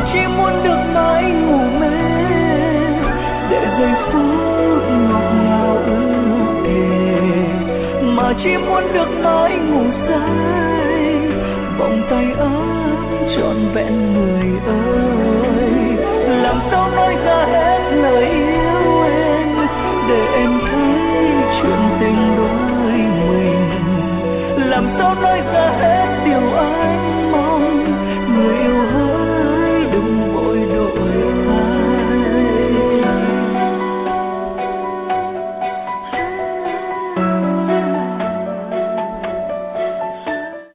chỉ muốn được mãi ngủ mê để giây phút ngọt ngào ước thề, mà chỉ muốn được mãi ngủ say vòng tay ấm trọn vẹn người ơi. Làm sao nói ra hết lời yêu em để em thấy chuyện tình đôi mình, làm sao nói ra hết điều anh